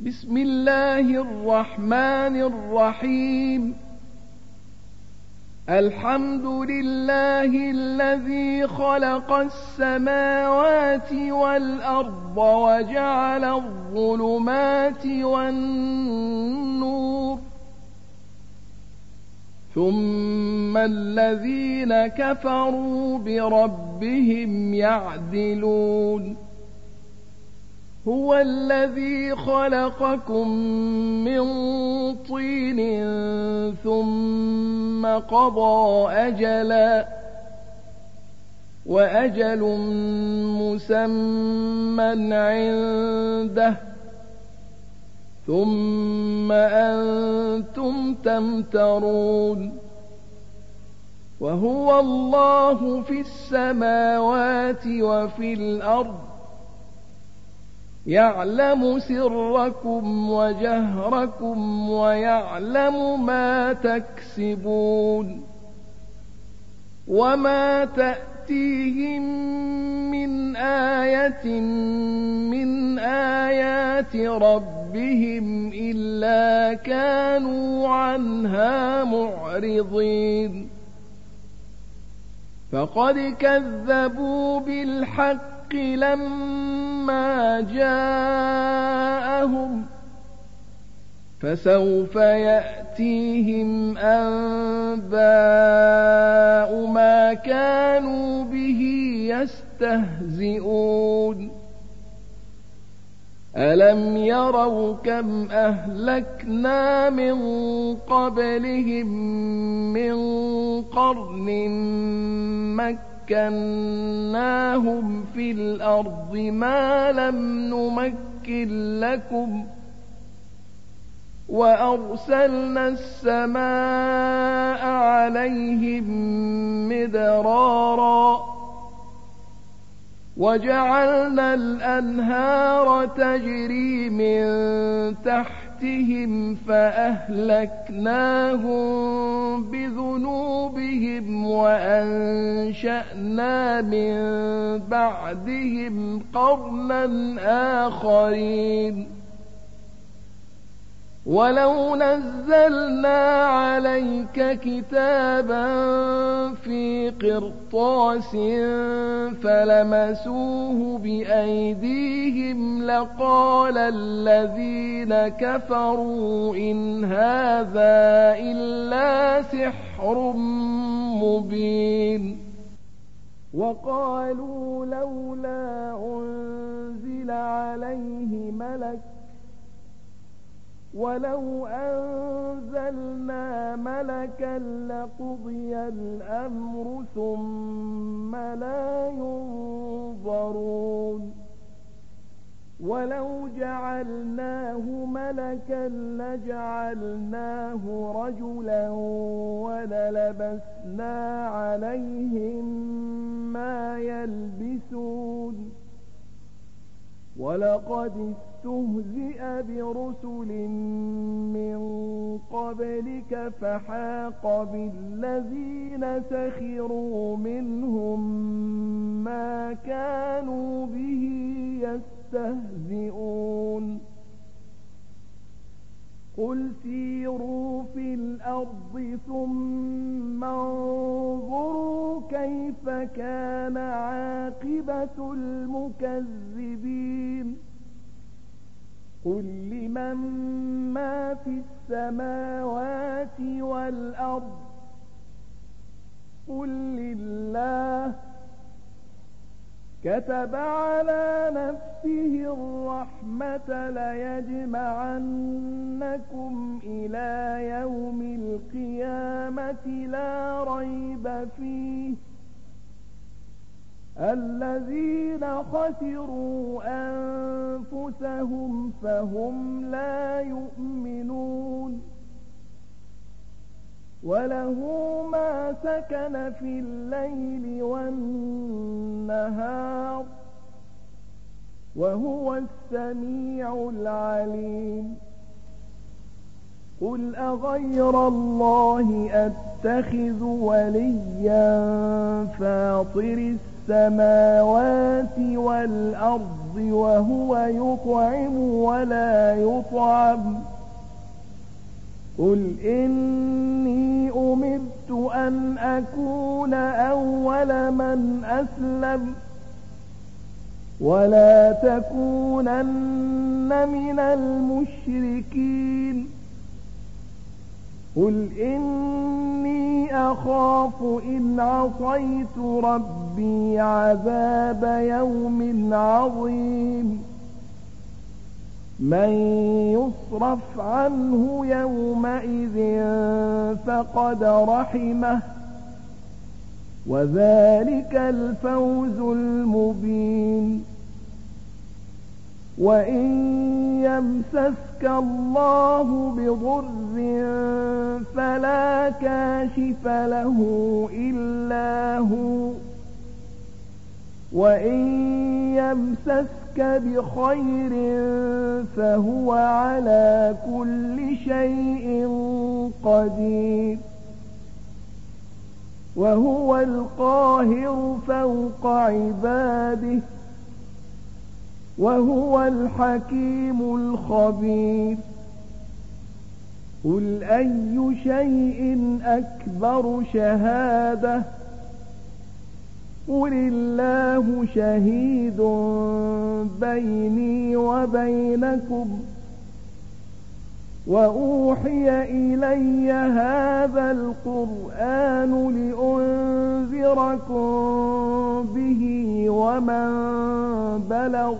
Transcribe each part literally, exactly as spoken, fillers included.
بسم الله الرحمن الرحيم. الحمد لله الذي خلق السماوات والأرض وجعل الظلمات والنور، ثم الذين كفروا بربهم يعدلون. هو الذي خلقكم من طين ثم قضى أجلا وأجل مسمى عنده ثم أنتم تمترون. وهو الله في السماوات وفي الأرض، يعلم سركم وجهركم ويعلم ما تكسبون. وما تأتيهم من آية من آيات ربهم إلا كانوا عنها معرضين. فقد كذبوا بالحق لما جاءهم، فسوف يأتيهم أنباء ما كانوا به يستهزئون. ألم يروا كم أهلكنا من قبلهم من قرن مكناهم في الأرض ما لم نمكن لكم، وأرسلنا السماء عليهم مدرارا وجعلنا الأنهار تجري من تحتهم فأهلكناهم بذنوبهم وأنشأنا من بعدهم قرنا آخرين. ولو نزلنا عليك كتابا في قرطاس فلمسوه بأيديهم لقال الذين كفروا إن هذا إلا سحر مبين. وقالوا لولا أنزل عليه ملك ولو أنزلنا ملكا لقضي الأمر ثم لا ينظرون. ولو جعلناه ملكا لجعلناه رجلا وللبسنا عليهم ما يلبسون. ولقد استهزئ برسل من قبلك فحاق بالذين سخروا منهم ما كانوا به يستهزئون. قل سيروا في الأرض ثم انظروا كيف كان عاقبة المكذبين. قل لمن ما في السماوات والأرض قل لله. كتب على نفسه الرحمة ليجمعنكم إلى يوم القيامة لا ريب فيه. الذين خسروا أنفسهم فهم لا يؤمنون. وله ما سكن في الليل والنهار وهو السميع العليم. قل أغير الله أتخذ وليا فاطر السماوات السماوات والأرض وهو يطعم ولا يطعم قل إني أمرت أن أكون أول من أسلم ولا تكونن من المشركين قل إني أخاف إن عصيت ربي عذاب يوم عظيم من يصرف عنه يومئذ فقد رحمه وذلك الفوز المبين وإن يمسسك الله بضر فلا كاشف له إلا هو وإن يمسسك بخير فهو على كل شيء قدير وهو القاهر فوق عباده وهو الحكيم الخبير قل أي شيء أكبر شهادة قل الله شهيد بيني وبينكم وأوحي إلي هذا القرآن لأنذركم به ومن بلغ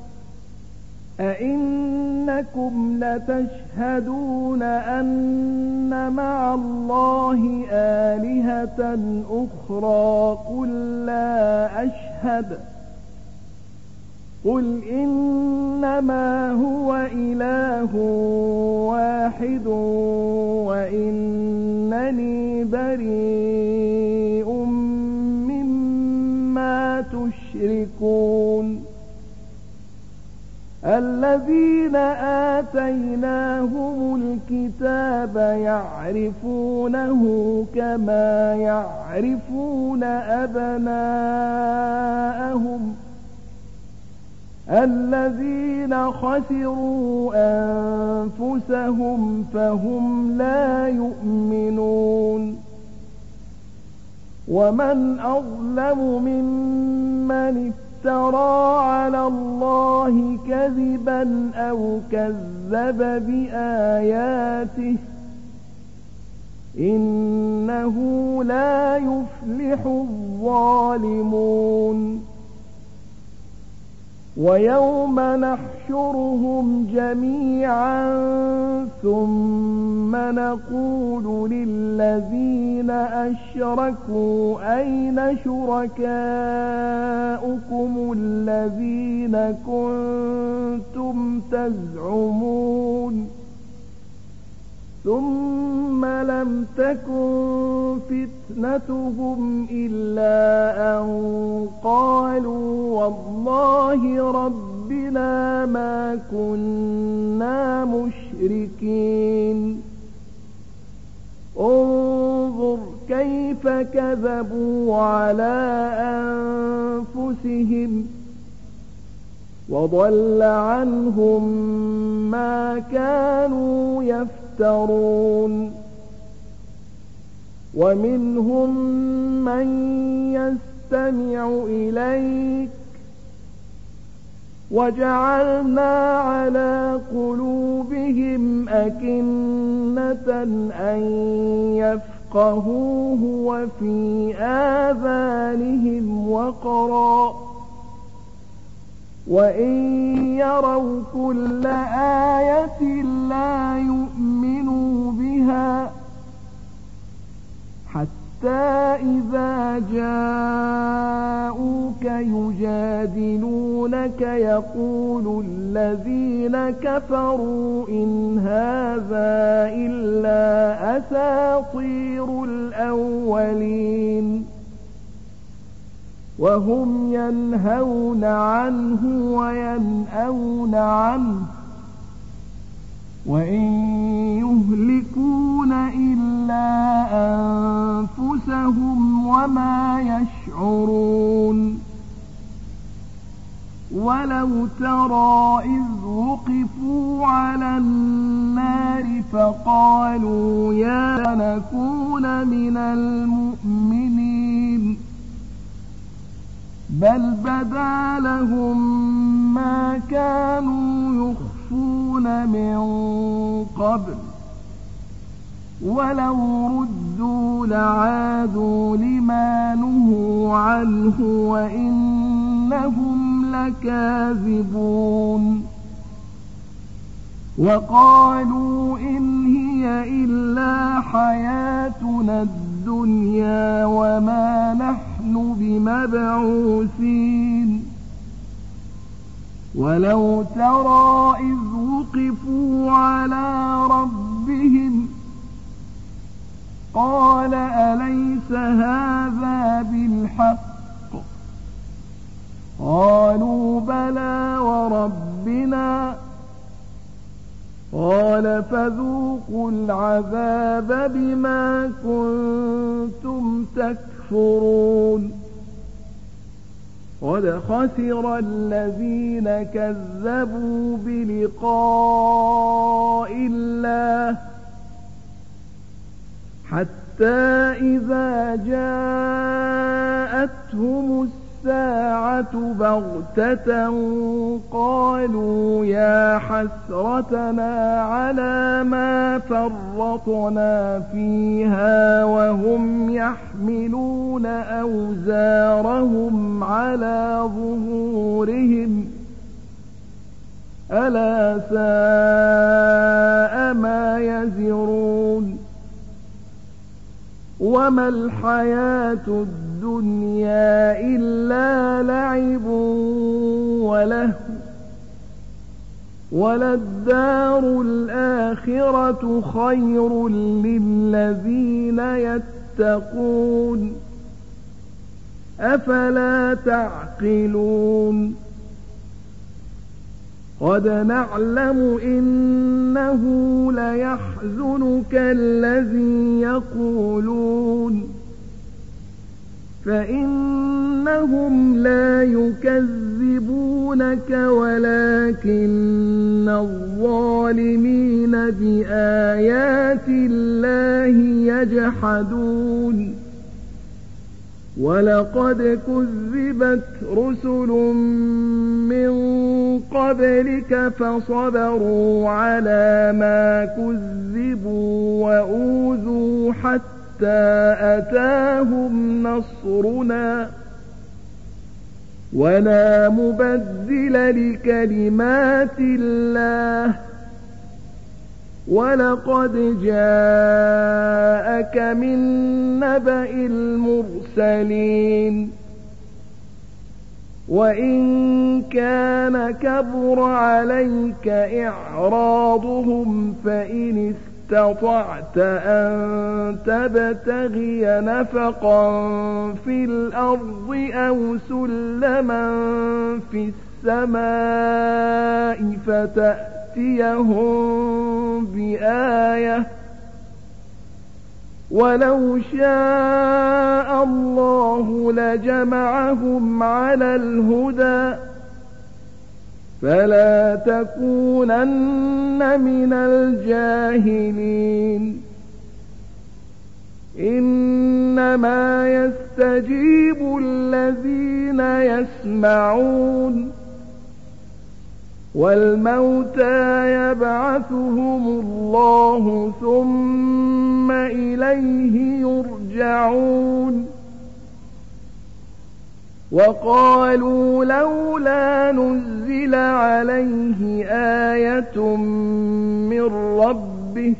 أئنكم لتشهدون أن مع الله آلهة أخرى قل لا أشهد قل إنما هو إله واحد وإنني بريء مما تشركون الذين آتيناهم الكتاب يعرفونه كما يعرفون أبناءهم الذين خسروا أنفسهم فهم لا يؤمنون ومن أظلم ممن افترى على الله كذبا أو كذب بآياته إنه لا يفلح الظالمون ويوم نحشرهم جميعا ثم نقول للذين أشركوا أين شركاؤكم الذين كنتم تزعمون ثم لم تكن فتنتهم إلا أن قالوا والله ربنا ما كنا مشركين انظر كيف كذبوا على أنفسهم وضل عنهم ما كانوا يفترون ومنهم من يستمع إليك وجعلنا على قلوبهم أكنة أن يفقهوه وفي آذانهم وقرا وإن يروا كل آية لا يؤمنوا بها حتى إذا جاءوك يجادلونك يقول الذين كفروا إن هذا إلا أساطير الأولين وهم ينهون عنه وينأون عنه وإن يهلكون إلا أنفسهم وما يشعرون ولو ترى إذ وقفوا على النار فقالوا يا نكون من المؤمنين بل بدا لهم ما كانوا يخفون من قبل ولو ردوا لعادوا لما نهوا عنه وإنهم لكاذبون وقالوا إن هي إلا حياتنا الدنيا وما نحن بمبعوثين ولو ترى إذ وقفوا على ربهم قال أليس هذا بالحق قالوا بلى وربنا قال فذوقوا العذاب بما كنتم تكفرون قد خسر الذين كذبوا بلقاء الله حتى إذا جاءتهم الساعة بغتة قالوا يا حسرتنا على ما فرطنا فيها وهم يحملون أوزارهم على ظهورهم ألا ساء ما يزرون وما الحياة الدنيا إلا لعب وله وللدار الآخرة خير للذين يتقون أفلا تعقلون قد نعلم إنه ليحزنك الذي يقولون فإنهم لا يكذبونك ولكن الظالمين بآيات الله يجحدون ولقد كذبت رسل من قبلك فصبروا على ما كذبوا وأوذوا حتى أتاهم نصرنا ولا مبدل لكلمات الله ولقد جاءك من نبأ المرسلين وإن كان كبر عليك إعراضهم فإن استطعت أن تبتغي نفقا في الأرض أو سلما في السماء فتأتيهم بآية ولو شاء الله لجمعهم على الهدى فلا تكونن من الجاهلين إنما يستجيب الذين يسمعون والموتى يبعثهم الله ثم إليه يرجعون وقالوا لولا نزل عليه آية من ربه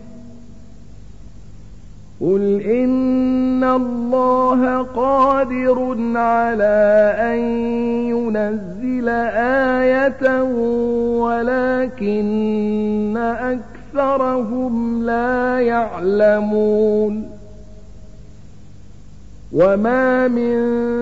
قل إن الله قادر على أن ينزل آية ولكن أكثرهم لا يعلمون وما من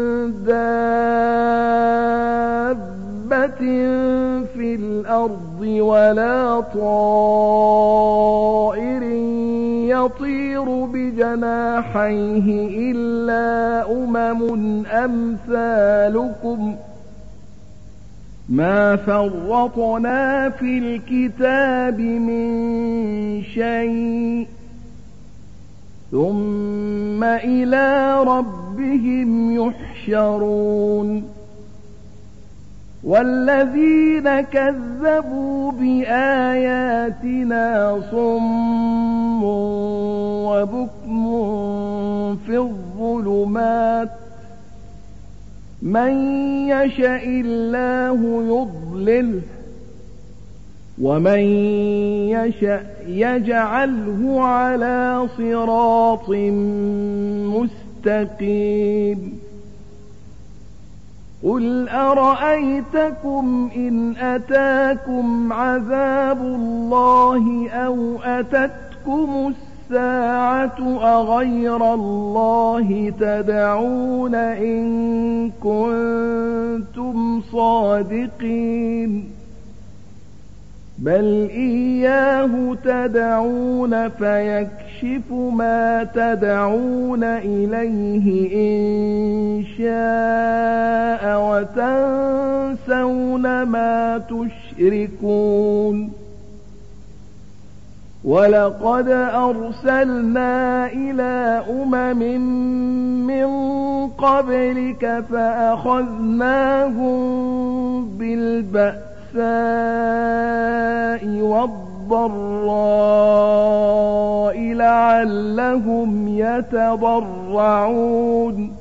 دابة في الأرض ولا طائر يطير بجناحيه إلا أمم أمثالكم ما فرطنا في الكتاب من شيء ثم إلى ربهم يحشرون والذين كذبوا بآياتنا صم وبكم في الظلمات من يشاء الله يضلله ومن يشاء يجعله على صراط مستقيم قل أرأيتكم إن أتاكم عذاب الله أو أتتكم الساعة أغير الله تدعون إن كنتم صادقين بل إياه تدعون فيكشف ما تدعون إليه إن شاء وتنسون ما تشركون ولقد أرسلنا إلى أمم من قبلك فأخذناهم بالبأساء والضراء لعلهم يتضرعون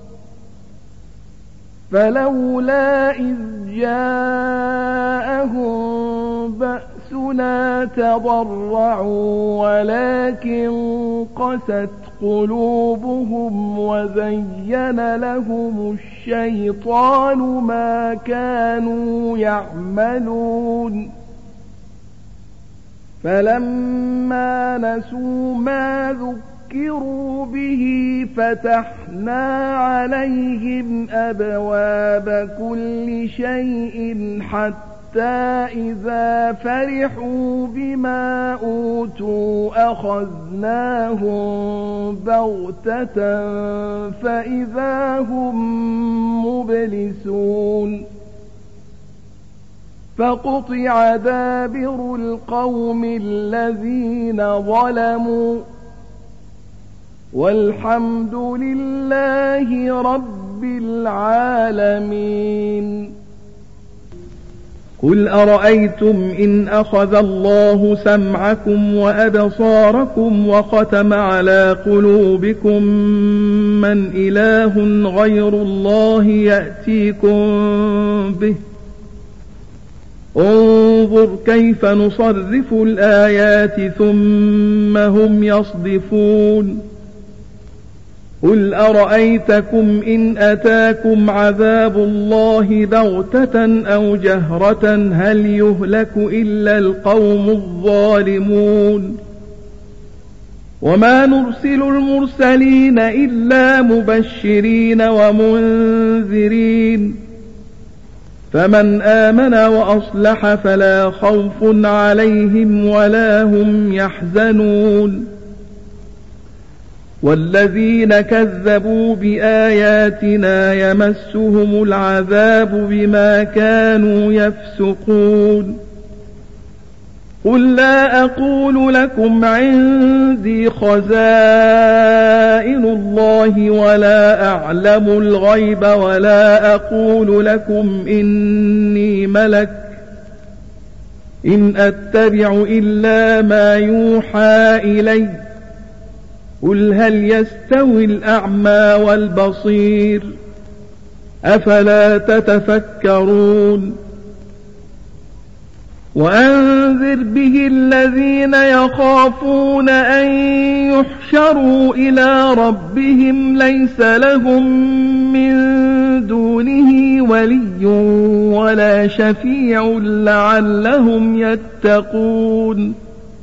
فلولا إذ جاءهم بأسنا تضرعوا ولكن قست قلوبهم وزين لهم الشيطان ما كانوا يعملون فلما نسوا ما ذكروا به فتحنا عليهم أبواب كل شيء حتى إذا فرحوا بما أوتوا أخذناهم بغتة فإذا هم مبلسون فقطع دابر القوم الذين ظلموا والحمد لله رب العالمين قل أرأيتم إن أخذ الله سمعكم وأبصاركم وختم على قلوبكم من إله غير الله يأتيكم به انظر كيف نصرف الآيات ثم هم يصدفون قل أرأيتكم إن أتاكم عذاب الله بغتة أو جهرة هل يهلك إلا القوم الظالمون وما نرسل المرسلين إلا مبشرين ومنذرين فمن آمن وأصلح فلا خوف عليهم ولا هم يحزنون والذين كذبوا بآياتنا يمسهم العذاب بما كانوا يفسقون قل لا أقول لكم عندي خزائن الله ولا أعلم الغيب ولا أقول لكم إني ملك إن أتبع إلا ما يوحى إلي قل هل يستوي الأعمى والبصير أفلا تتفكرون وأنذر به الذين يخافون أن يحشروا إلى ربهم ليس لهم من دونه ولي ولا شفيع لعلهم يتقون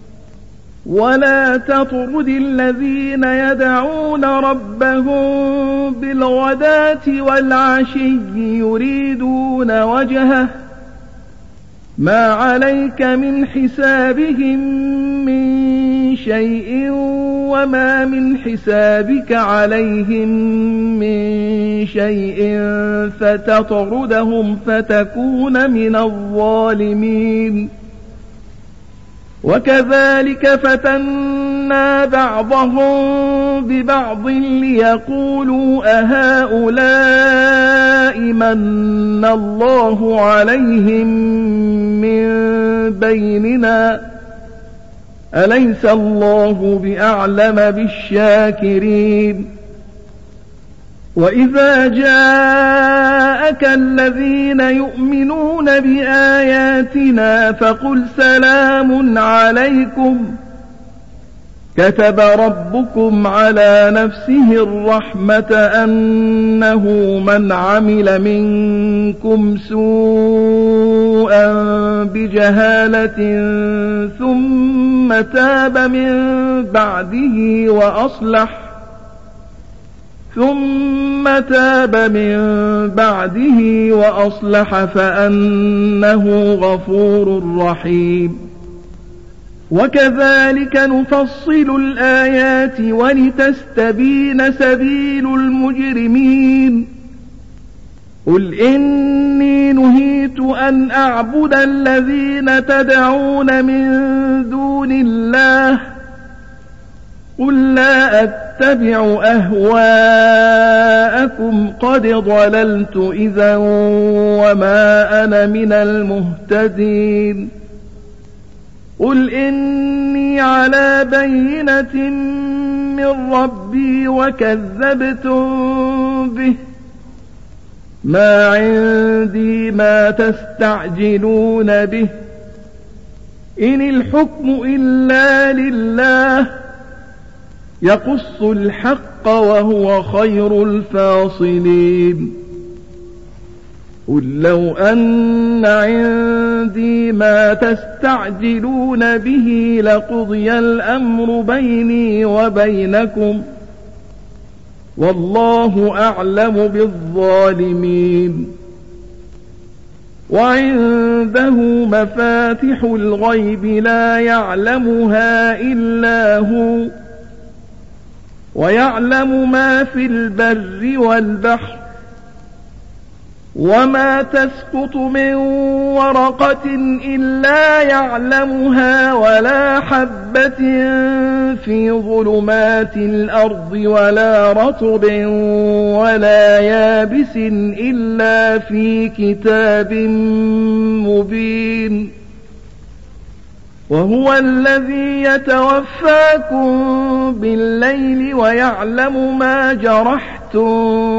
ولا تطرد الذين يدعون ربهم بالغداة والعشي يريدون وجهه ما عليك من حسابهم من شيء وما من حسابك عليهم من شيء فتطردهم فتكون من الظالمين. وكذلك فتنا بعضهم ببعض ليقولوا أهؤلاء من الله عليهم من بيننا أليس الله بأعلم بالشاكرين. وإذا جاءك الذين يؤمنون بآياتنا فقل سلام عليكم كتب ربكم على نفسه الرحمة أنه من عمل منكم سوءا بجهالة ثم تاب من بعده وأصلح ثم تاب من بعده وأصلح فأنه غفور رحيم. وكذلك نفصل الآيات ولتستبين سبيل المجرمين. قل إني نهيت أن أعبد الذين تدعون من دون الله قل لا أتبع أهواءكم قد ضللت إذا وما أنا من المهتدين. قل إني على بينة من ربي وكذبتم به ما عندي ما تستعجلون به إن الحكم إلا لله يقص الحق وهو خير الفاصلين. قل لو أن عندي ما تستعجلون به لقضي الأمر بيني وبينكم والله أعلم بالظالمين. وعنده مفاتح الغيب لا يعلمها إلا هو ويعلم ما في البر والبحر وما تسقط من ورقة إلا يعلمها ولا حبة في ظلمات الأرض ولا رطب ولا يابس إلا في كتاب مبين. وهو الذي يتوفاكم بالليل ويعلم ما جرحتم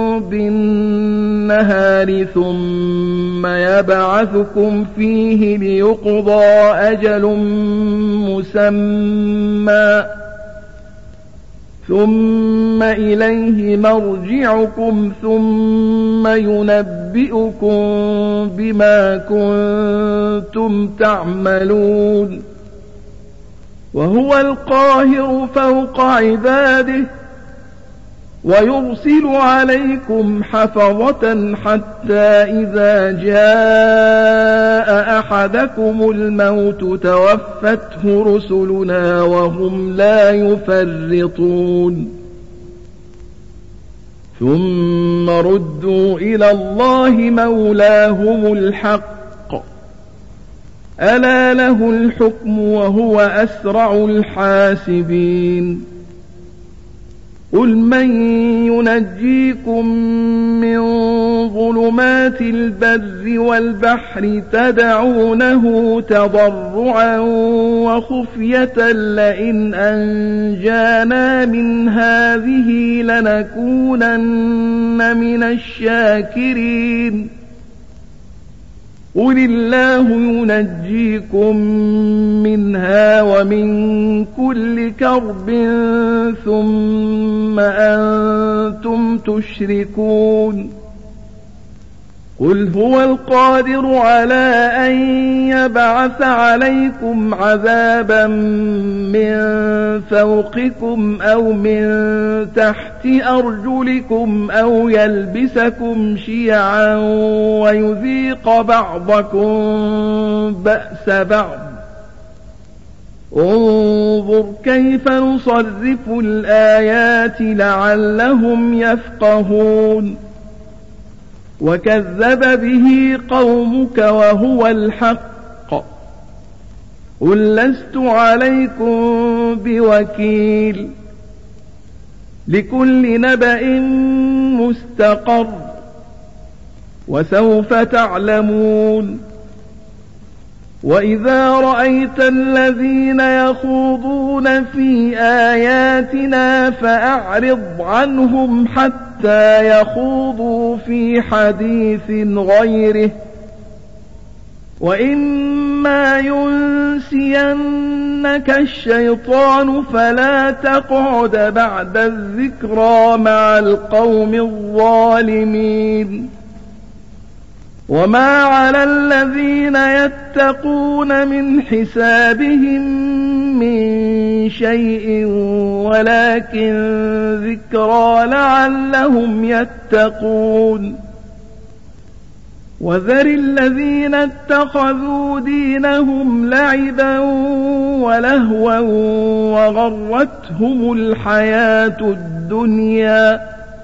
بالنهار ثم يبعثكم فيه ليقضى أجل مسمى ثم إليه مرجعكم ثم ينبئكم بما كنتم تعملون. وهو القاهر فوق عباده ويرسل عليكم حفظة حتى إذا جاء أحدكم الموت توفته رسلنا وهم لا يفرطون ثم ردوا إلى الله مولاهم الحق ألا له الحكم وهو أسرع الحاسبين. قل من ينجيكم من ظلمات البر والبحر تدعونه تضرعا وخفية لئن أنجانا من هذه لنكونن من الشاكرين. قل الله ينجيكم منها ومن كل كرب ثم أنتم تشركون. قل هو القادر على أن يبعث عليكم عذابا من فوقكم أو من تحت أرجلكم أو يلبسكم شيعا ويذيق بعضكم بأس بعض انظر انظر كيف نصرف الآيات لعلهم يفقهون وكذب به قومك وهو الحق قل لست عليكم بوكيل لكل نبأ مستقر وسوف تعلمون وإذا رأيت الذين يخوضون في آياتنا فأعرض عنهم حتى يخوضوا في حديث غيره وإما ينسينك الشيطان فلا تقعد بعد الذكرى مع القوم الظالمين وما على الذين يتقون من حسابهم من شيء ولكن ذكرى لعلهم يتقون وذر الذين اتخذوا دينهم لعبا ولهوا وغرتهم الحياة الدنيا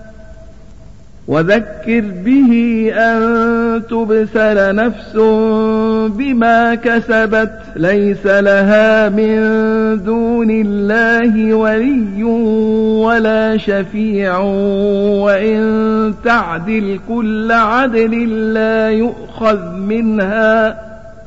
وذكر به أن تبسل نفس بما كسبت ليس لها من دون الله ولي ولا شفيع وإن تعدل كل عدل لا يؤخذ منها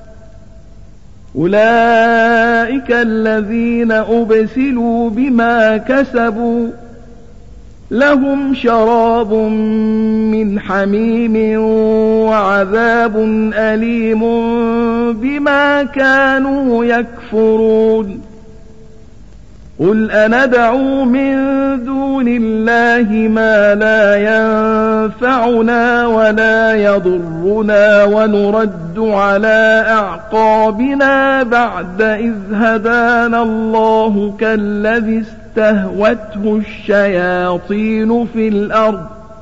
أولئك الذين أبسلوا بما كسبوا لهم شراب من حميم وعذاب أليم بما كانوا يكفرون قل أندعو من دون الله ما لا ينفعنا ولا يضرنا ونرد على أعقابنا بعد إذ هدانا الله كالذي استهوته الشياطين في الأرض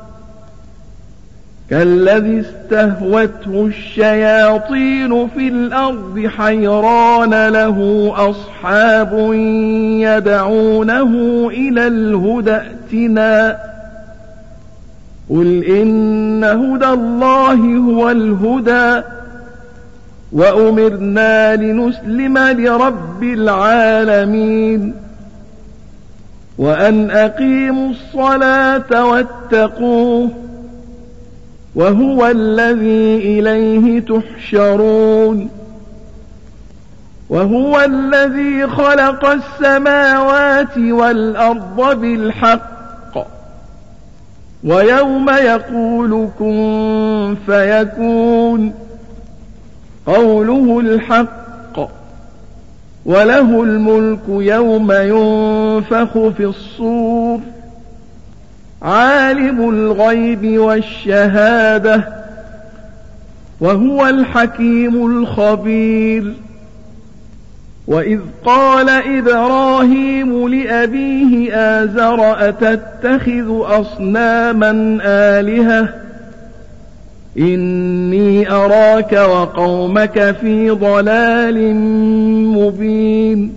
كالذي استهوته الشياطين في الأرض حيران له أصحاب يدعونه إلى الهدى ائتنا قل إن هدى الله هو الهدى وأمرنا لنسلم لرب العالمين وأن أقيموا الصلاة واتقوه وهو الذي إليه تحشرون وهو الذي خلق السماوات والأرض بالحق ويوم يقول كن فيكون قوله الحق وله الملك يوم ينفخ في الصور عالم الغيب والشهادة وهو الحكيم الخبير وإذ قال إبراهيم لأبيه آزر أتتخذ أصناما آلهة إني أراك وقومك في ضلال مبين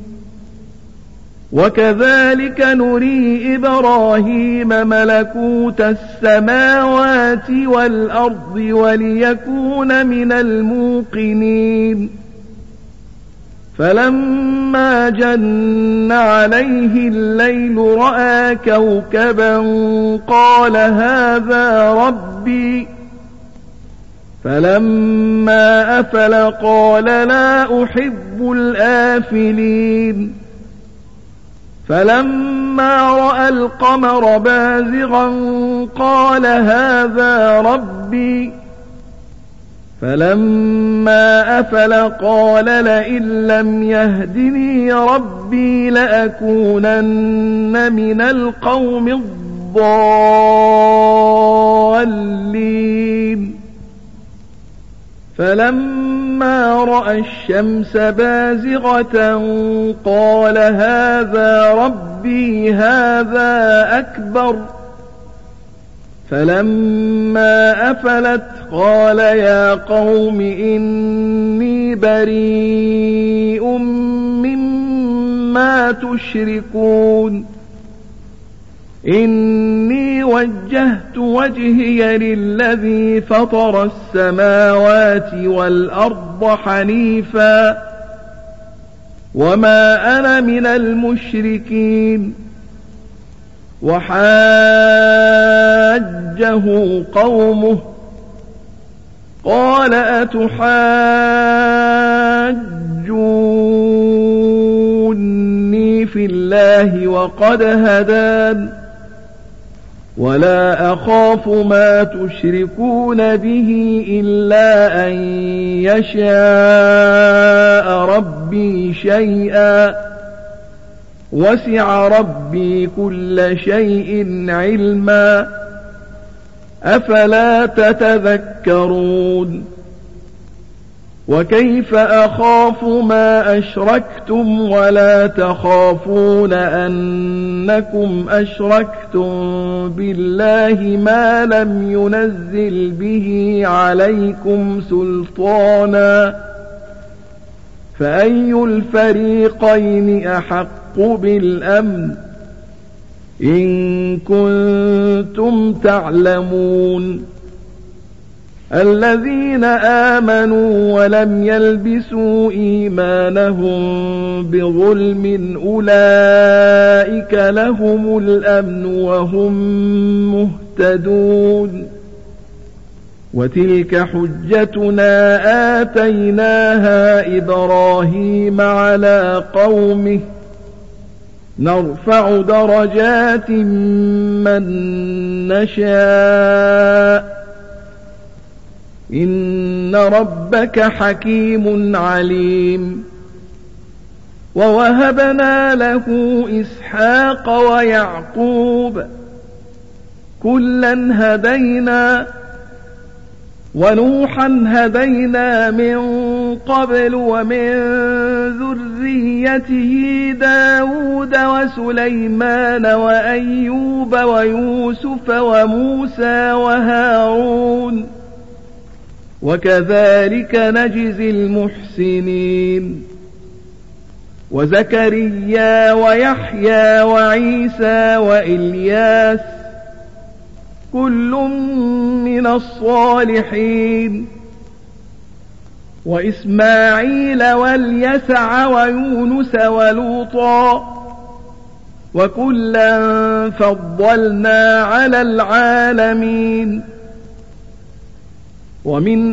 وكذلك نري إبراهيم ملكوت السماوات والأرض وليكون من الموقنين فلما جن عليه الليل رأى كوكبا قال هذا ربي فلما أفل قال لا أحب الآفلين فلما رأى القمر بازغا قال هذا ربي فلما أفل قال لئن لم يهدني ربي لأكونن من القوم الضالين فلما رأى الشمس بازغة قال هذا ربي هذا أكبر فلما أفلت قال يا قوم إني بريء مما ما تشركون إني وجهت وجهي للذي فطر السماوات والأرض حنيفا وما أنا من المشركين وحاجه قومه قال أتحاجوني في الله وقد هدان ولا أخاف ما تشركون به إلا أن يشاء ربي شيئا وسع ربي كل شيء علما أفلا تتذكرون وكيف أخاف ما أشركتم ولا تخافون أنكم أشركتم بالله ما لم ينزل به عليكم سلطانا فأي الفريقين أحق بالأمن إن كنتم تعلمون الذين آمنوا ولم يلبسوا إيمانهم بظلم أولئك لهم الأمن وهم مهتدون وتلك حجتنا آتيناها إبراهيم على قومه نرفع درجات من نشاء إن ربك حكيم عليم ووهبنا له إسحاق ويعقوب كلا هدينا ونوحا هدينا من قبل ومن ذريته داود وسليمان وأيوب ويوسف وموسى وهارون وكذلك نجزي المحسنين وزكريا ويحيى وعيسى وإلياس كل من الصالحين وإسماعيل واليسع ويونس ولوطا وكلا فضلنا على العالمين ومن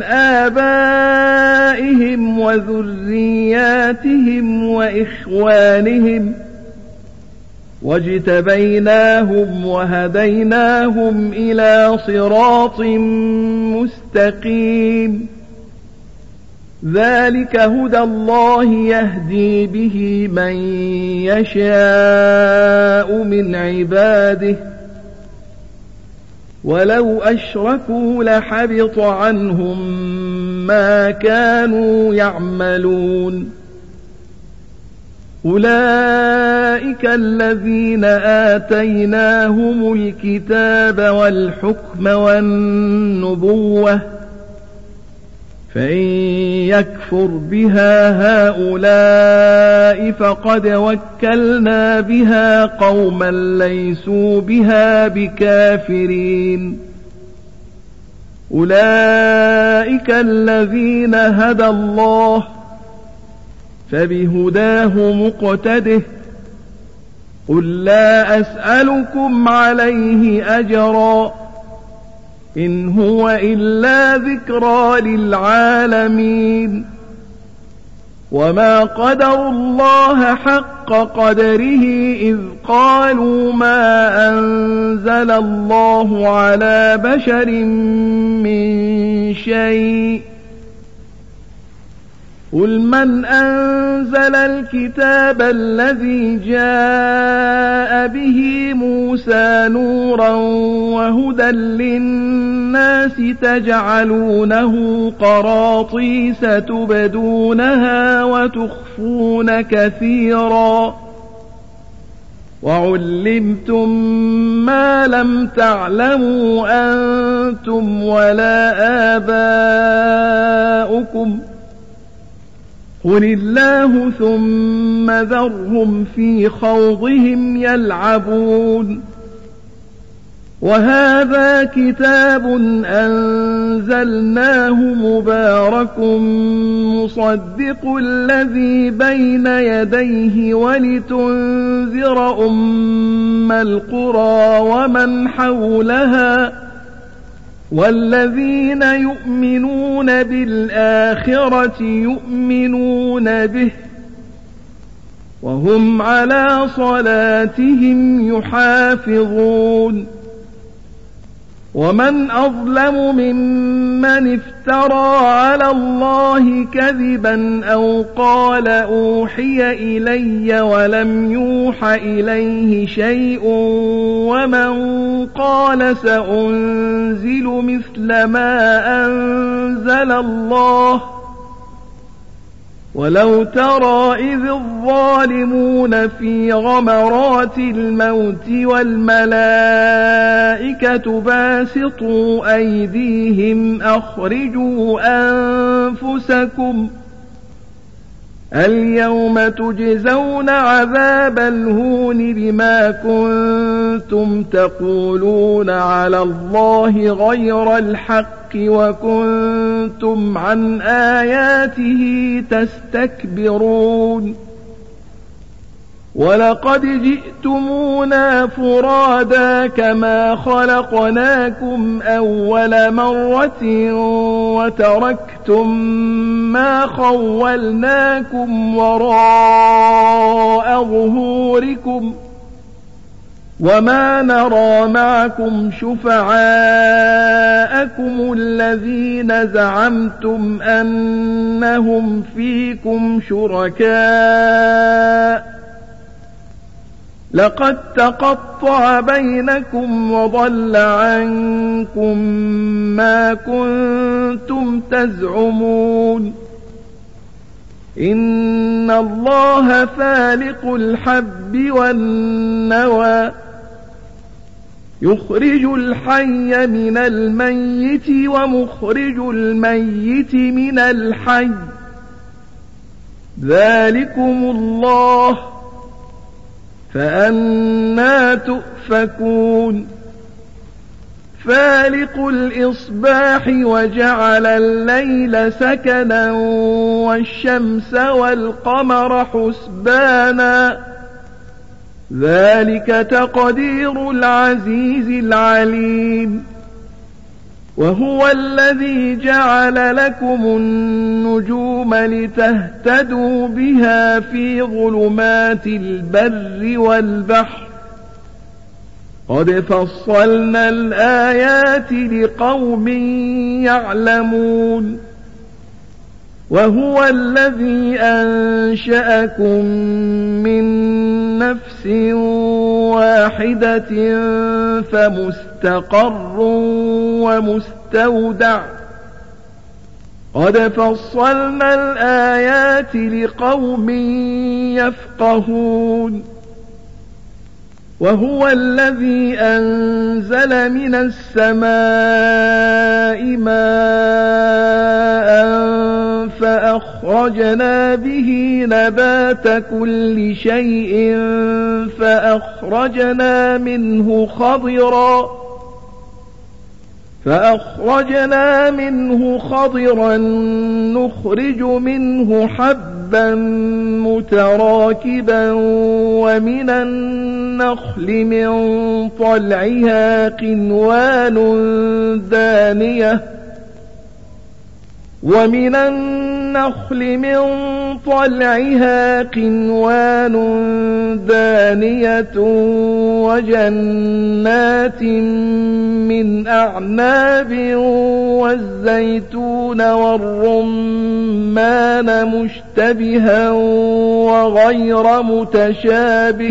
آبائهم وذرياتهم وإخوانهم واجتبيناهم وهديناهم إلى صراط مستقيم ذلك هدى الله يهدي به من يشاء من عباده ولو أشركوا لحبط عنهم ما كانوا يعملون أولئك الذين آتيناهم الكتاب والحكم والنبوة فإن يكفر بها هؤلاء فقد وكلنا بها قوما ليسوا بها بكافرين أولئك الذين هدى الله فبهداه مقتده قل لا أسألكم عليه أجرا إن هو إلا ذكرى للعالمين وما قدروا الله حق قدره إذ قالوا ما أنزل الله على بشر من شيء قل من أنزل الكتاب الذي جاء به موسى نورا وهدى للناس تجعلونه قراطيس تبدونها وتخفون كثيرا وعلمتم ما لم تعلموا أنتم ولا آباؤكم قل الله ثم ذرهم في خوضهم يلعبون. وهذا كتاب أنزلناه مبارك مصدق الذي بين يديه ولتنذر أم القرى ومن حولها والذين يؤمنون بالآخرة يؤمنون به وهم على صلاتهم يحافظون. ومن أظلم ممن افترى على الله كذبا أو قال أوحي إلي ولم يوح إليه شيء ومن قال سأنزل مثل ما أنزل الله. ولو ترى إذ الظالمون في غمرات الموت والملائكة باسطوا أيديهم أخرجوا أنفسكم اليوم تجزون عذاب الهون بما كنتم تقولون على الله غير الحق وكنتم عن آياته تستكبرون. ولقد جئتمونا فرادا كما خلقناكم أول مرة وتركتم ما خولناكم وراء ظهوركم وما نرى معكم شفعاءكم الذين زعمتم أنهم فيكم شركاء لقد تقطع بينكم وضل عنكم ما كنتم تزعمون. إن الله فالق الحب والنوى يخرج الحي من الميت ومخرج الميت من الحي ذلكم الله فأنى تؤفكون. فالق الإصباح وجعل الليل سكنا والشمس والقمر حسبانا ذلك تقدير العزيز العليم. وهو الذي جعل لكم النجوم لتهتدوا بها في ظلمات البر والبحر قد فصلنا الآيات لقوم يعلمون. وهو الذي أنشأكم من نفس واحدة فمستقر ومستودع قد فصلنا الآيات لقوم يفقهون. وهو الذي أنزل من السماء ماء فأخرجنا به نبات كل شيء فأخرجنا منه خضرا فأخرجنا منه خضرا نخرج منه حبا متراكبا ومن النخل من طلعها قنوان دانية ومن النخل من طلعها قنوان دانية وجنات من أعناب والزيتون والرمان مشتبها وغير متشابه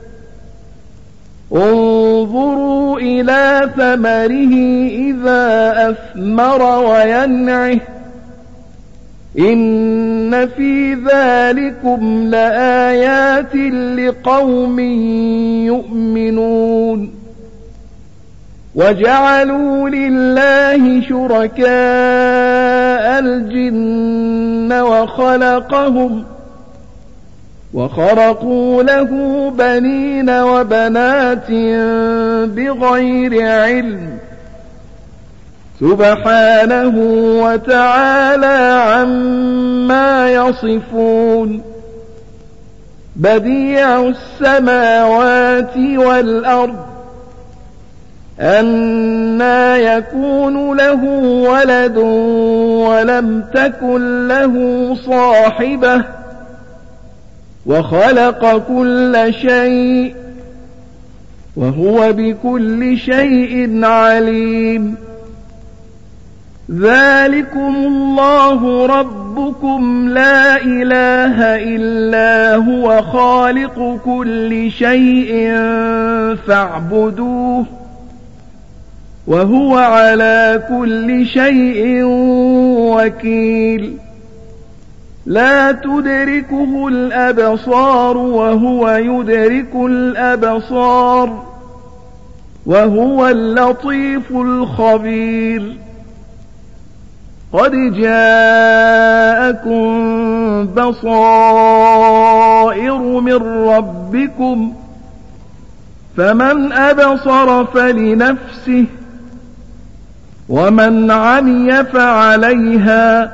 انظروا إلى ثمره إذا أثمر وينعه إن في ذلكم لآيات لقوم يؤمنون. وجعلوا لله شركاء الجن وخلقهم وخرقوا له بنين وبنات بغير علم سبحانه وتعالى عما يصفون بديع السماوات والأرض أنى يكون له ولد ولم تكن له صاحبة وخلق كل شيء وهو بكل شيء عليم ذلكم الله ربكم لا إله إلا هو خالق كل شيء فاعبدوه وهو على كل شيء وكيل لا تدركه الأبصار وهو يدرك الأبصار وهو اللطيف الخبير قد جاءكم بصائر من ربكم فمن أبصر فلنفسه ومن عمي فعليها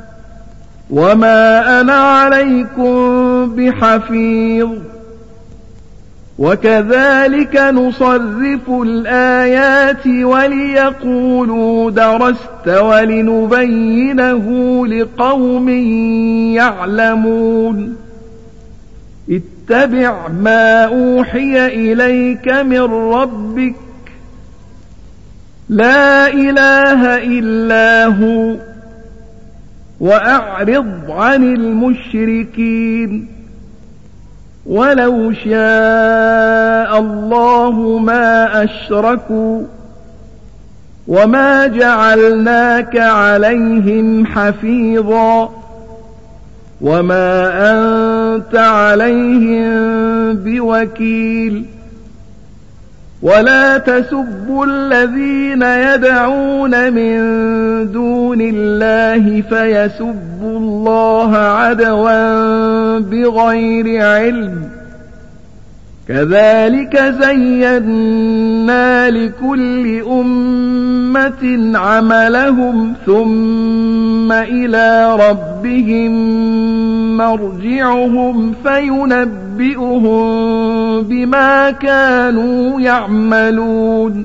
وما أنا عليكم بحفيظ وكذلك نصرف الآيات وليقولوا درست ولنبينه لقوم يعلمون اتبع ما أوحي إليك من ربك لا إله إلا هو وأعرض عن المشركين ولو شاء الله ما أشركوا وما جعلناك عليهم حفيظا وما أنت عليهم بوكيل ولا تسبوا الذين يدعون من دون الله فيسبوا الله عدوا بغير علم كذلك زينا لكل أمة عملهم ثم إلى ربهم مرجعهم فينبئهم بما كانوا يعملون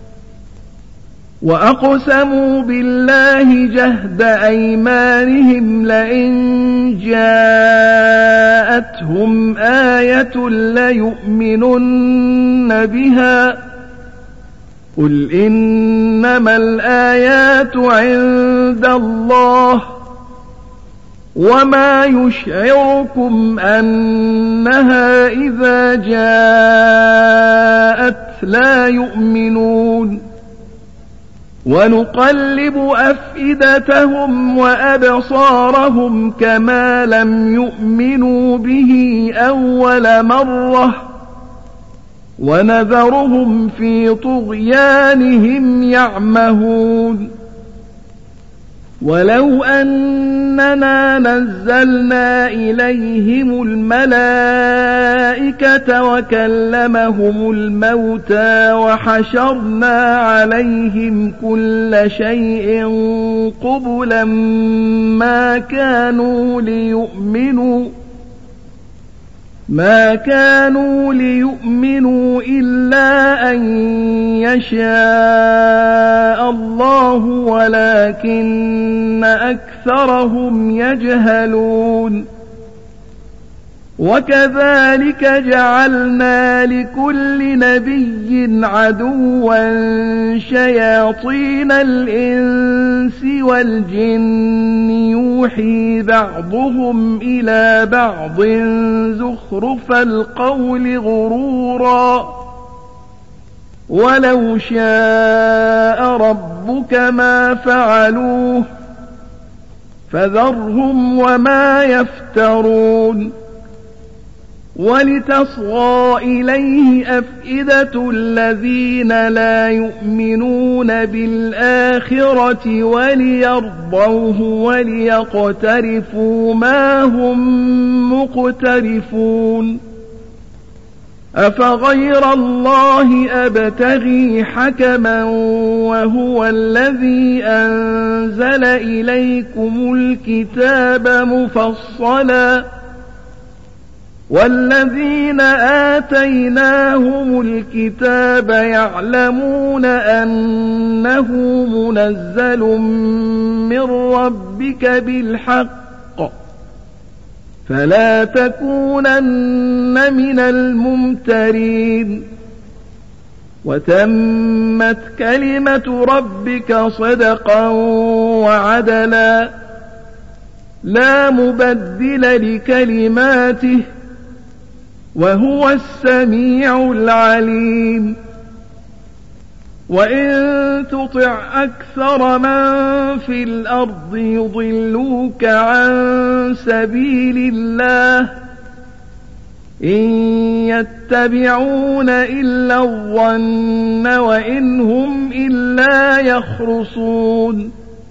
وأقسموا بالله جهد أيمانهم لئن جاءتهم آية ليؤمنن بها قل إنما الآيات عند الله وما يشعركم أنها إذا جاءت لا يؤمنون ونقلب أفئدتهم وأبصارهم كما لم يؤمنوا به أول مرة ونذرهم في طغيانهم يعمهون ولو أننا نزلنا إليهم الملائكة وكلمهم الموتى وحشرنا عليهم كل شيء قبلا ما كانوا ليؤمنوا ما كانوا ليؤمنوا إلا أن يشاء الله ولكن أكثرهم يجهلون وكذلك جعلنا لكل نبي عدوا شياطين الإنس والجن يوحي بعضهم إلى بعض زخرف القول غرورا ولو شاء ربك ما فعلوه فذرهم وما يفترون ولتصغى إليه أفئدة الذين لا يؤمنون بالآخرة وليرضوه وليقترفوا ما هم مقترفون أفغير الله أبتغي حكما وهو الذي أنزل إليكم الكتاب مفصلا والذين آتيناهم الكتاب يعلمون أنه منزل من ربك بالحق فلا تكونن من الممترين وتمت كلمة ربك صدقا وعدلا لا مبدل لكلماته وهو السميع العليم وإن تطع أكثر من في الأرض يضلوك عن سبيل الله إن يتبعون إلا الظن وإن هم إلا يخرصون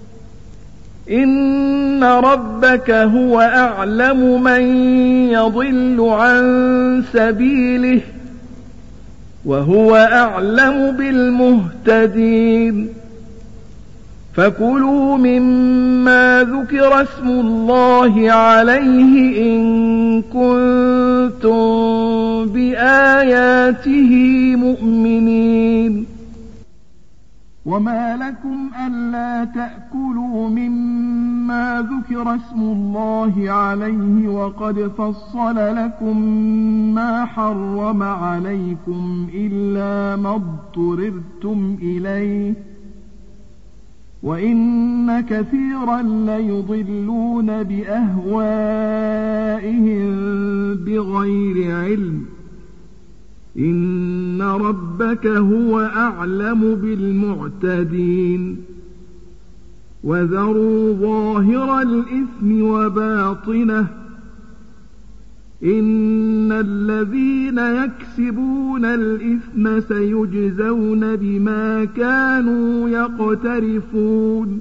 إن ربك هو أعلم من يضل عن سبيله وهو أعلم بالمهتدين فكلوا مما ذكر اسم الله عليه إن كنتم بآياته مؤمنين وما لكم ألا تأكلوا مما ذكر اسم الله عليه وقد فصل لكم ما حرم عليكم إلا ما اضطررتم إليه وإن كثيرا ليضلون بأهوائهم بغير علم إن ربك هو أعلم بالمعتدين وذروا ظاهر الإثم وباطنه إن الذين يكسبون الإثم سيجزون بما كانوا يقترفون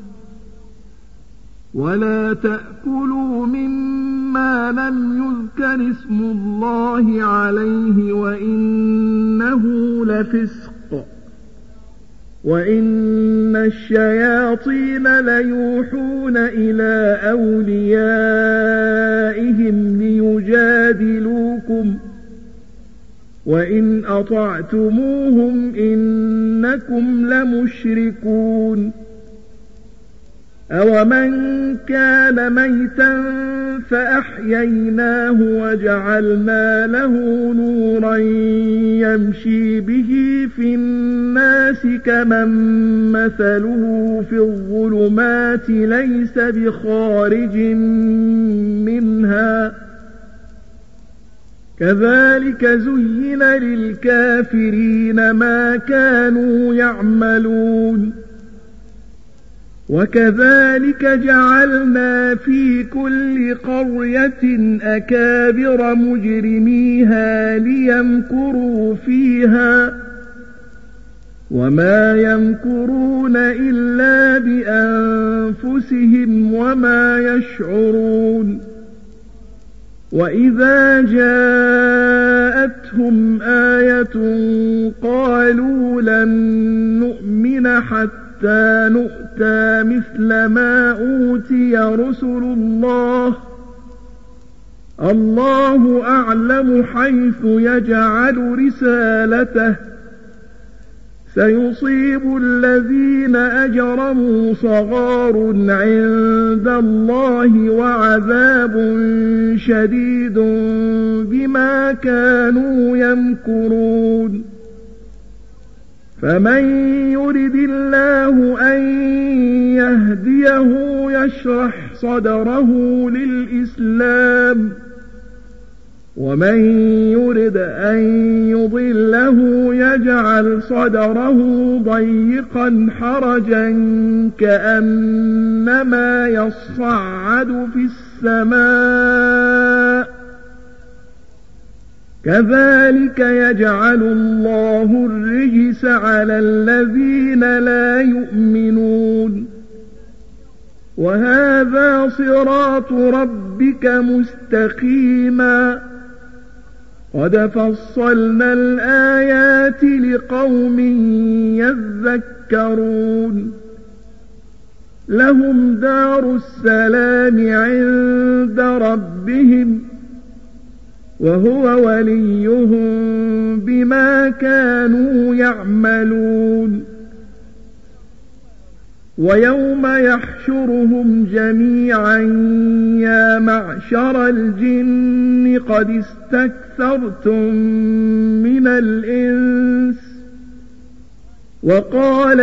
ولا تأكلوا مما لم يذكر اسم الله عليه وإنه لفسق وإن الشياطين ليوحون إلى أوليائهم ليجادلوكم وإن أطعتموهم إنكم لمشركون أومن كان ميتا فأحييناه وجعلنا له نورا يمشي به في الناس كمن مثله في الظلمات ليس بخارج منها كذلك زين للكافرين ما كانوا يعملون وكذلك جعلنا في كل قرية أكابر مجرميها ليمكروا فيها وما يمكرون إلا بأنفسهم وما يشعرون وإذا جاءتهم آية قالوا لن نؤمن حتى نؤمن مثل ما أوتي رسل الله الله أعلم حيث يجعل رسالته سيصيب الذين أجرموا صغار عند الله وعذاب شديد بما كانوا يمكرون فمن يرد الله أن يهديه يشرح صدره للإسلام ومن يرد أن يضله يجعل صدره ضيقا حرجا كأنما يصعد في السماء كذلك يجعل الله الرجس على الذين لا يؤمنون وهذا صراط ربك مستقيما قد فصلنا الآيات لقوم يذكرون لهم دار السلام عند ربهم وهو وليهم بما كانوا يعملون ويوم يحشرهم جميعا يا معشر الجن قد استكثرتم من الإنس وقال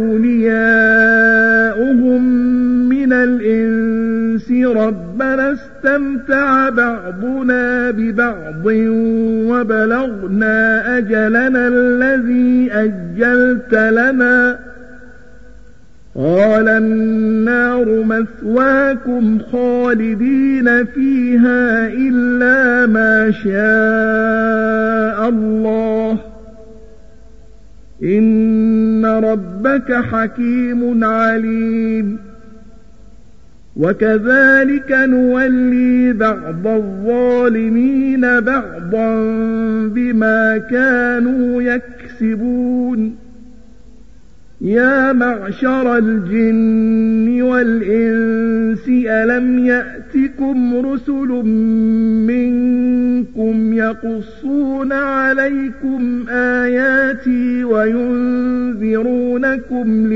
أولياؤهم من الإنس ربنا استمتع بعضنا ببعض وبلغنا أجلنا الذي أجلت لنا قال النار مثواكم خالدين فيها إلا ما شاء الله إن ربك حكيم عليم وكذلك نولي بعض الظالمين بعضا بما كانوا يكسبون يا معشر الجن والإنس ألم يأتكم رسل منكم يقصون عليكم آياتي وينذرونكم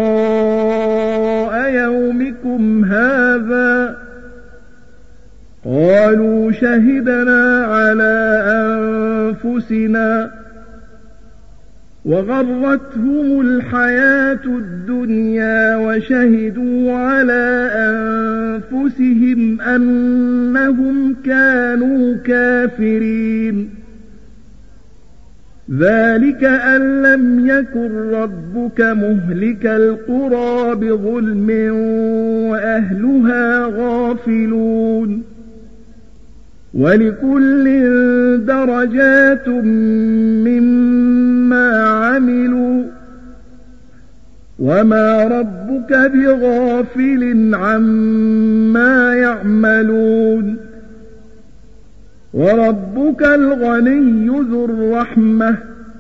لقاء يومكم هذا قالوا شهدنا على أنفسنا وغرتهم الحياة الدنيا وشهدوا على أنفسهم أنهم كانوا كافرين ذلك أن لم يكن ربك مهلك القرى بظلم وأهلها غافلون ولكل درجات مما عملوا وما ربك بغافل عما يعملون وربك الغني ذو الرحمة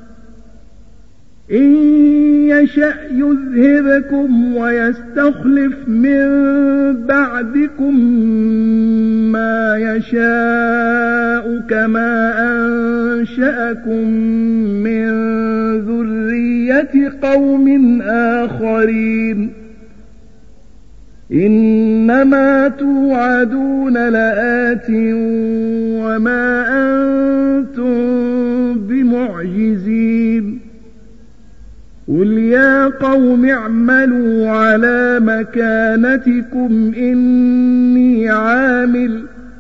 إن يشأ يذهبكم ويستخلف من بعدكم ما يشاء كما أنشأكم من ذرية قوم آخرين إنما توعدون لآت وما أنتم بمعجزين قل يا قوم اعملوا على مكانتكم إني عامل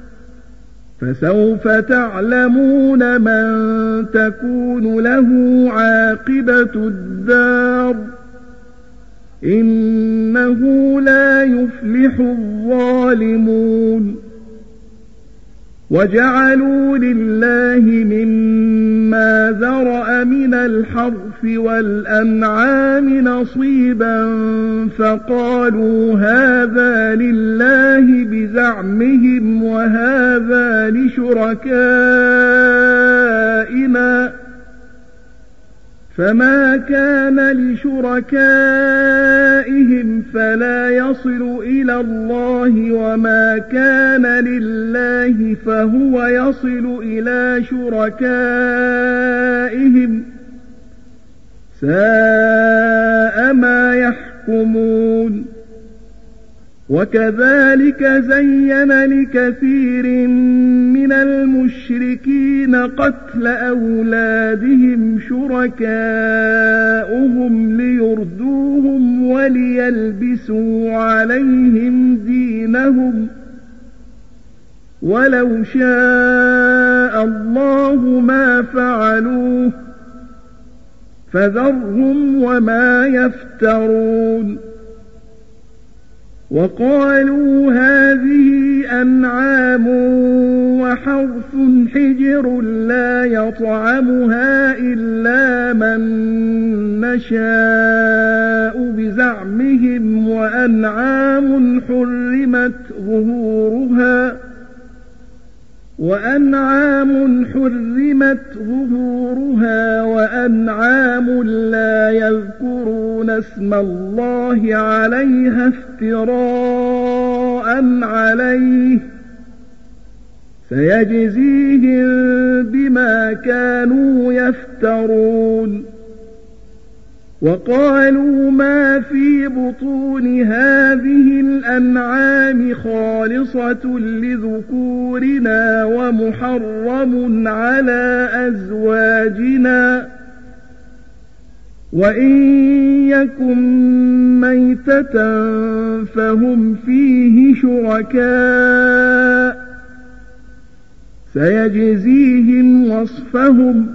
فسوف تعلمون من تكون له عاقبة الدار إنه لا يفلح الظالمون وجعلوا لله مما ذرأ من الحرث والأنعام نصيبا فقالوا هذا لله بزعمهم وهذا لشركائنا فما كان لشركائهم فلا يصل إلى الله وما كان لله فهو يصل إلى شركائهم ساء ما يحكمون وكذلك زين لكثير من المشركين قتل أولادهم شركاؤهم ليردوهم وليلبسوا عليهم دينهم ولو شاء الله ما فعلوه فذرهم وما يفترون وقالوا هذه أنعام وحرث حجر لا يطعمها إلا من نشاء بزعمهم وأنعام حرمت ظهورها وأنعام حرمت ظهورها وأنعام لا يذكرون اسم الله عليها افتراء عليه سيجزيهم بما كانوا يفترون وقالوا ما في بطون هذه الأنعام خالصة لذكورنا ومحرم على أزواجنا وإن يكن ميتة فهم فيه شركاء سيجزيهم وصفهم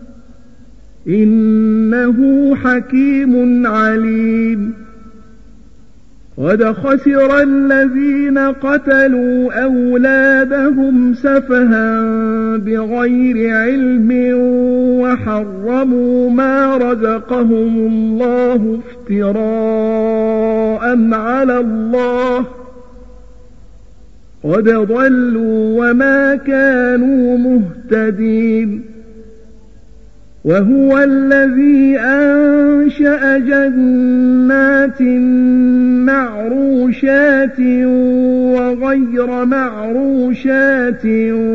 إنه حكيم عليم قد خسر الذين قتلوا أولادهم سفها بغير علم وحرموا ما رزقهم الله افتراء على الله قد ضلوا وما كانوا مهتدين وهو الذي أنشأ جنات معروشات وغير معروشات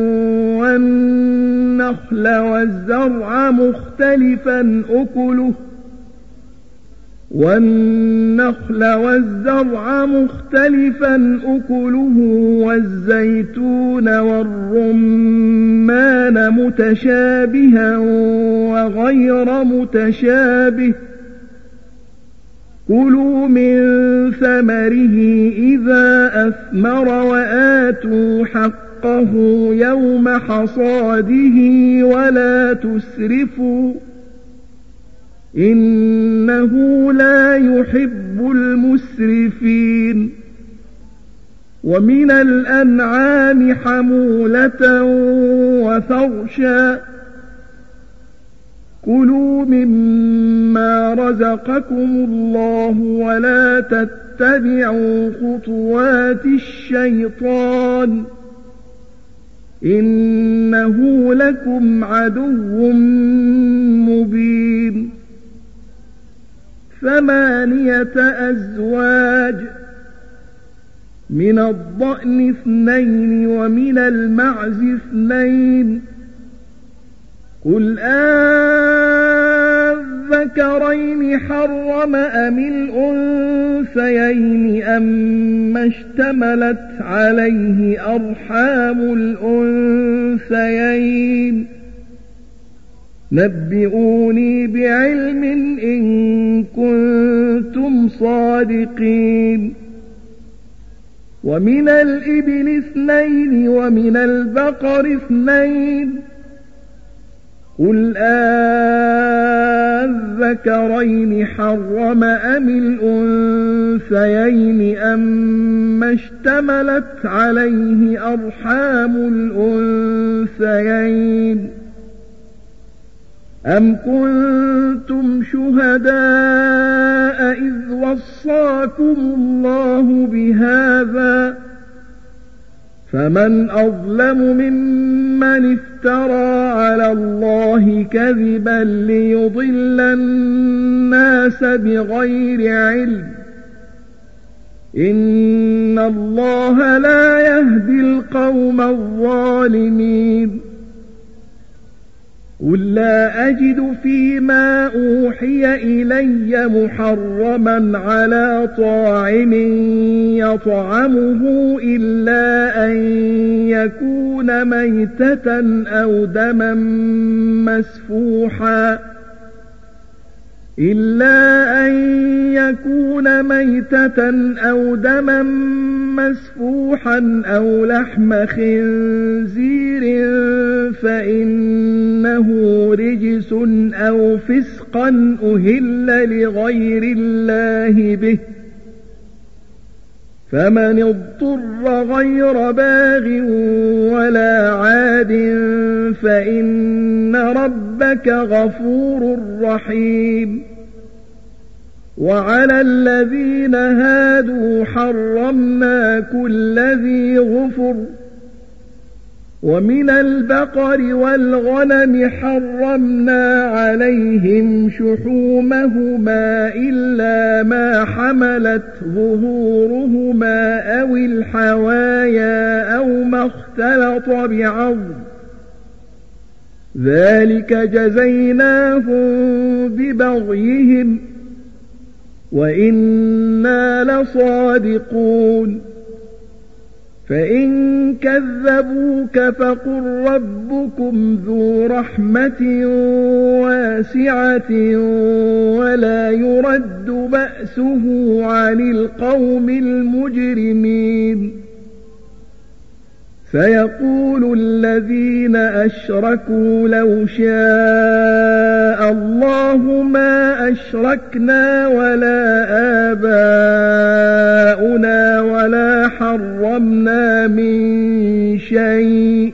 والنخل والزرع مختلفا أكله والنخل والزرع مختلفا أكله والزيتون والرمان متشابها وغير متشابه كلوا من ثمره إذا أثمر وآتوا حقه يوم حصاده ولا تسرفوا إنه لا يحب المسرفين ومن الأنعام حمولة وفرشا كلوا مما رزقكم الله ولا تتبعوا خطوات الشيطان إنه لكم عدو مبين ثمانية أزواج من الضأن اثنين ومن المعز اثنين قل أذكرين حرم أم الأنثيين أما اشتملت عليه أرحام الأنثيين نبئوني بعلم إن كنتم صادقين ومن الإبل اثنين ومن البقر اثنين قل أذكرين حرم أم الأنثيين أما اشتملت عليه أرحام الأنثيين أم كنتم شهداء إذ وصاكم الله بهذا فمن أظلم ممن افترى على الله كذبا ليضل الناس بغير علم إن الله لا يهدي القوم الظالمين قل لا أجد فيما أوحي إلي محرما على طاعم يطعمه إلا أن يكون ميتة أو دما مسفوحا إلا أن يكون ميتة أو دما مسفوحا أو لحم خنزير فإنه رجس أو فسقا أهل لغير الله به فمن اضطر غير باغ ولا عاد فإن ربك غفور رحيم. وعلى الذين هادوا حرمنا كل ذي غفر، ومن البقر والغنم حرمنا عليهم شحومهما إلا ما حملت ظهورهما أو الحوايا أو ما اختلط بعظم، ذلك جزيناهم ببغيهم وإنا لصادقون. فإن كذبوك فقل ربكم ذو رحمة واسعة ولا يرد بأسه عن القوم المجرمين. سيقول الذين أشركوا لو شاء الله ما أشركنا ولا آباؤنا ولا حرمنا من شيء،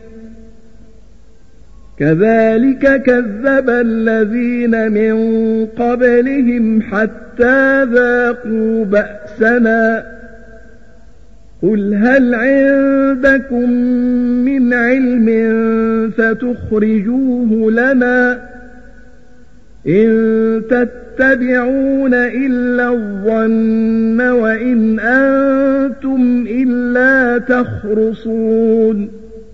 كذلك كذب الذين من قبلهم حتى ذاقوا بأسنا. قل هل عندكم من علم فتخرجوه لنا؟ إن تتبعون إلا الظن وإن أنتم إلا تخرصون.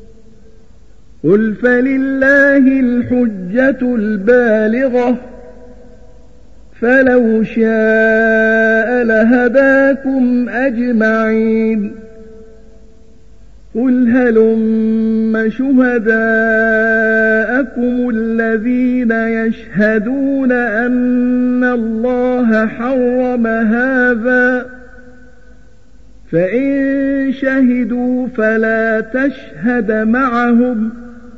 قل فلله الحجة البالغة، فلو شاء لهداكم أجمعين. قل هلم شهداءكم الذين يشهدون أن الله حرم هذا، فإن شهدوا فلا تشهد معهم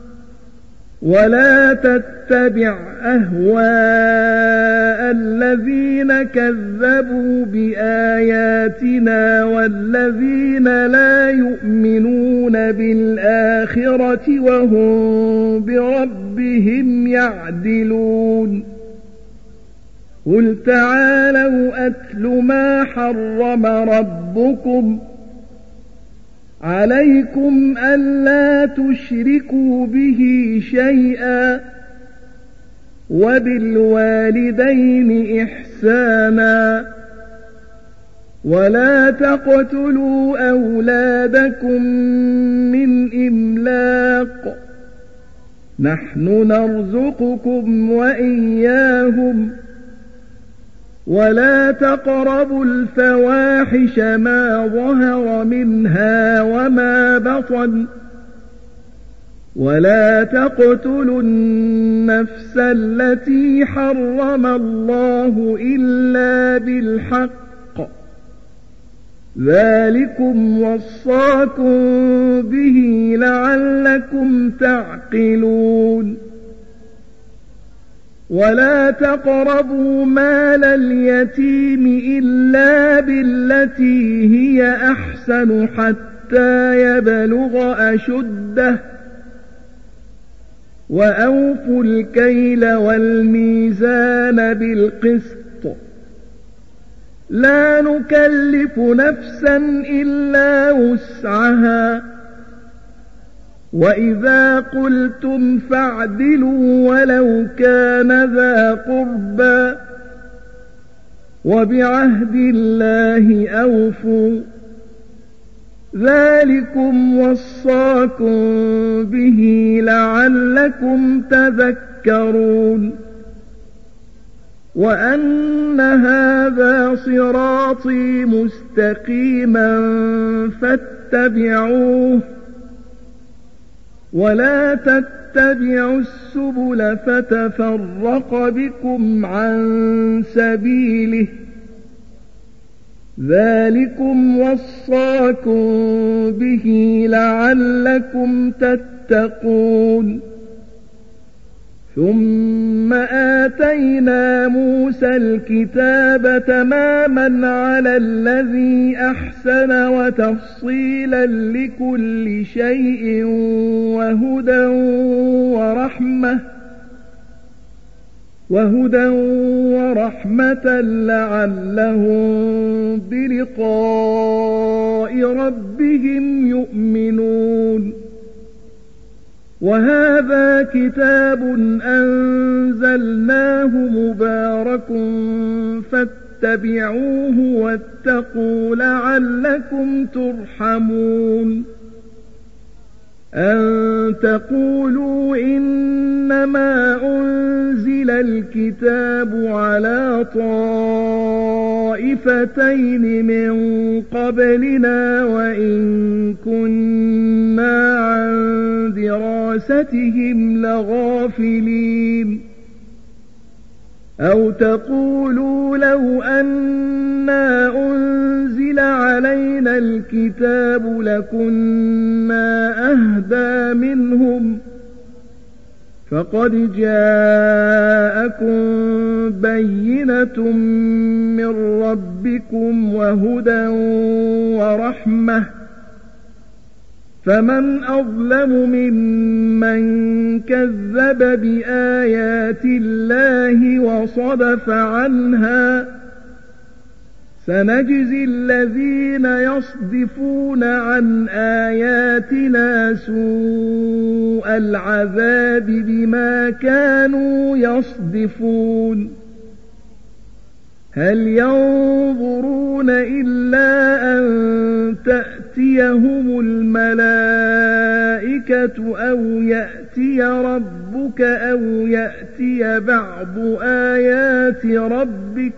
ولا تتبع أهواء الذين كذبوا بآياتنا والذين لا يؤمنون بالآخرة وهم بربهم يعدلون. قل تعالوا أتل ما حرم ربكم عليكم ألا تشركوا به شيئا وبالوالدين إحسانا ولا تقتلوا أولادكم من إملاق، نحن نرزقكم وإياهم، ولا تقربوا الفواحش ما ظهر منها وما بطن، ولا تقتلوا النفس التي حرم الله إلا بالحق، ذلكم وصاكم به لعلكم تعقلون. ولا تقربوا مال اليتيم إلا بالتي هي أحسن حتى يبلغ أشده، وأوفوا الكيل والميزان بالقسط، لا نكلف نفسا إلا وسعها، وإذا قلتم فاعدلوا ولو كان ذا قربى، وبعهد الله أوفوا، ذلكم وصاكم به لعلكم تذكرون. وأن هذا صراطي مستقيما فاتبعوه ولا تتبعوا السبل فتفرق بكم عن سبيله، ذلكم وصاكم به لعلكم تتقون. ثم ثم آتينا موسى الكتاب تماما على الذي أحسن وتفصيلا لكل شيء وهدى ورحمة وهدى ورحمة لعلهم بلقاء ربهم يؤمنون. وهذا كتاب أنزلناه مبارك فاتبعوه واتقوا لعلكم ترحمون. أن تقولوا إنما أنزل الكتاب على طائفتين من قبلنا وإن كنا عن دراستهم لغافلين. أو تقولوا لو أنا أنزل علينا الكتاب لكنا أهدى منهم فقد جاءكم بينة من ربكم وهدى ورحمة فمن أظلم ممن كذب بآيات الله وصدف عنها سنجزي الذين يصدفون عن آياتنا سوء العذاب بما كانوا يصدفون. هل ينظرون إلا أن تأتيهم الملائكة أو يأتي ربك أو يأتي بعض آيات ربك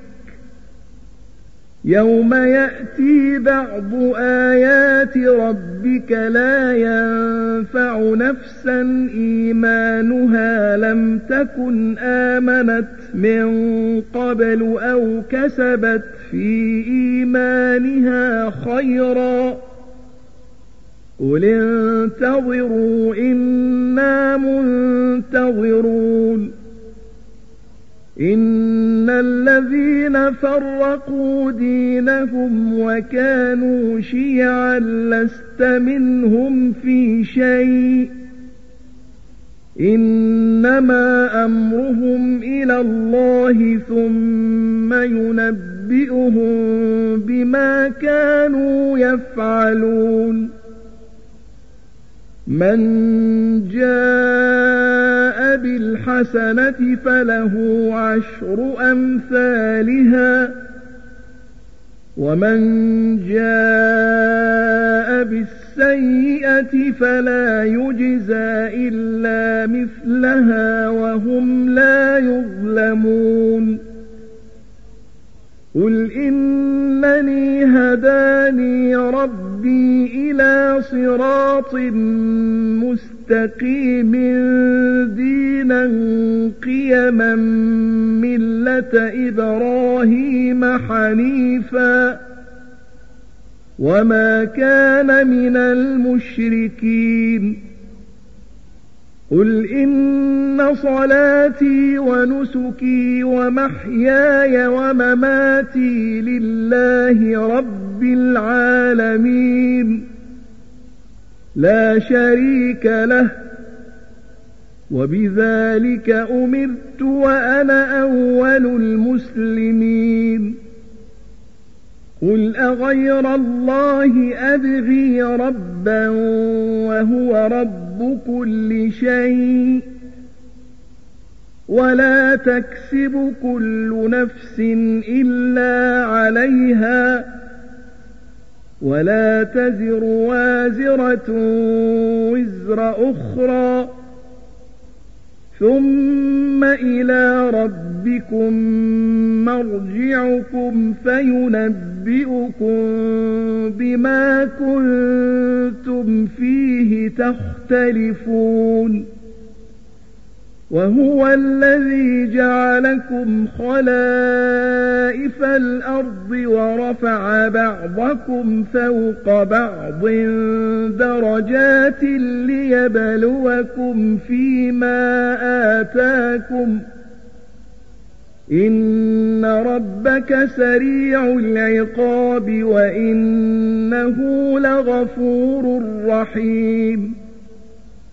يوم يأتي بعض آيات ربك لا ينفع نفسا إيمانها لم تكن آمنت من قبل أو كسبت في إيمانها خيرا قل انتظروا إنا منتظرون. إن الذين فرقوا دينهم وكانوا شيعا لست منهم في شيء إنما أمرهم إلى الله ثم ينبئهم بما كانوا يفعلون. من جاء بالحسنة فله عشر أمثالها ومن جاء بالسيئة فلا يجزى إلا مثلها وهم لا يظلمون. قل إنني هداني ربي إلى صراط مستقيم دينا قيما ملة إبراهيم حنيفا وما كان من المشركين. قل إن صلاتي ونسكي ومحياي ومماتي لله رب العالمين لا شريك له وبذلك أمرت وأنا أول المسلمين. قل أغير الله أبغي ربا وهو رب كل شيء ولا تكسب كل نفس إلا عليها ولا تزر وازرة وزر أخرى ثم إلى ربكم مرجعكم فينبئكم بما كنتم فيه تختلفون. وهو الذي جعلكم خلائف الأرض ورفع بعضكم فوق بعض درجات ليبلوكم فيما آتاكم إن ربك سريع العقاب وإنه لغفور رحيم